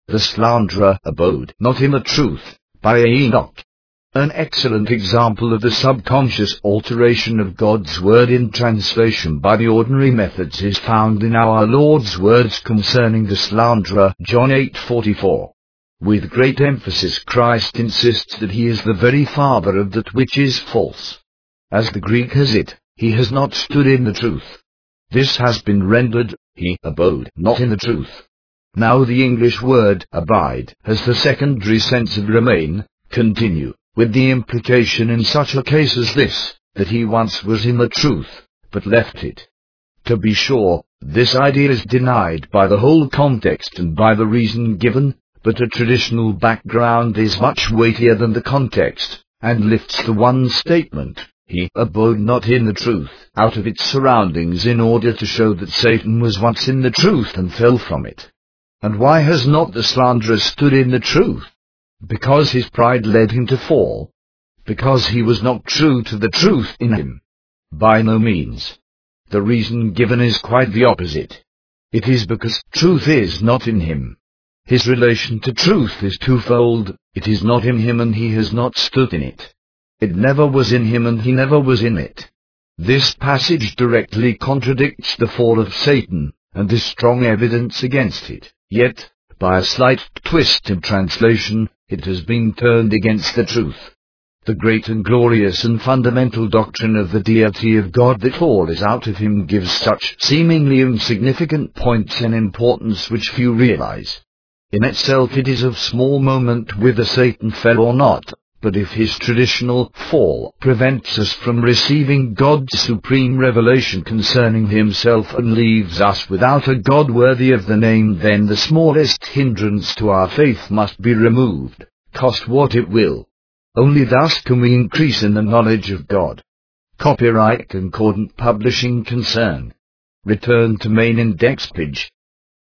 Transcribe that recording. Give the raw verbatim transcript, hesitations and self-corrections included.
the slanderer abode not in the truth, by Enoch. An excellent example of the subconscious alteration of God's word in translation by the ordinary methods is found in our Lord's words concerning the slanderer, John eight forty-four. With great emphasis Christ insists that he is the very father of that which is false. As the Greek has it, he has not stood in the truth. This has been rendered, he abode not in the truth. Now the English word abide has the secondary sense of remain, continue, with the implication in such a case as this, that he once was in the truth, but left it. To be sure, this idea is denied by the whole context and by the reason given, but a traditional background is much weightier than the context, and lifts the one statement, he abode not in the truth, out of its surroundings in order to show that Satan was once in the truth and fell from it. And why has not the slanderer stood in the truth? Because his pride led him to fall. Because he was not true to the truth in him. By no means. The reason given is quite the opposite. It is because truth is not in him. His relation to truth is twofold. It is not in him and he has not stood in it. It never was in him and he never was in it. This passage directly contradicts the fall of Satan, and is strong evidence against it. Yet, by a slight twist in translation, it has been turned against the truth. The great and glorious and fundamental doctrine of the deity of God that all is out of him gives such seemingly insignificant points an importance which few realize. In itself it is of small moment whether Satan fell or not, but if his traditional fall prevents us from receiving God's supreme revelation concerning himself and leaves us without a God worthy of the name, then the smallest hindrance to our faith must be removed, cost what it will. Only thus can we increase in the knowledge of God. Copyright Concordant Publishing Concern. Return to main index page.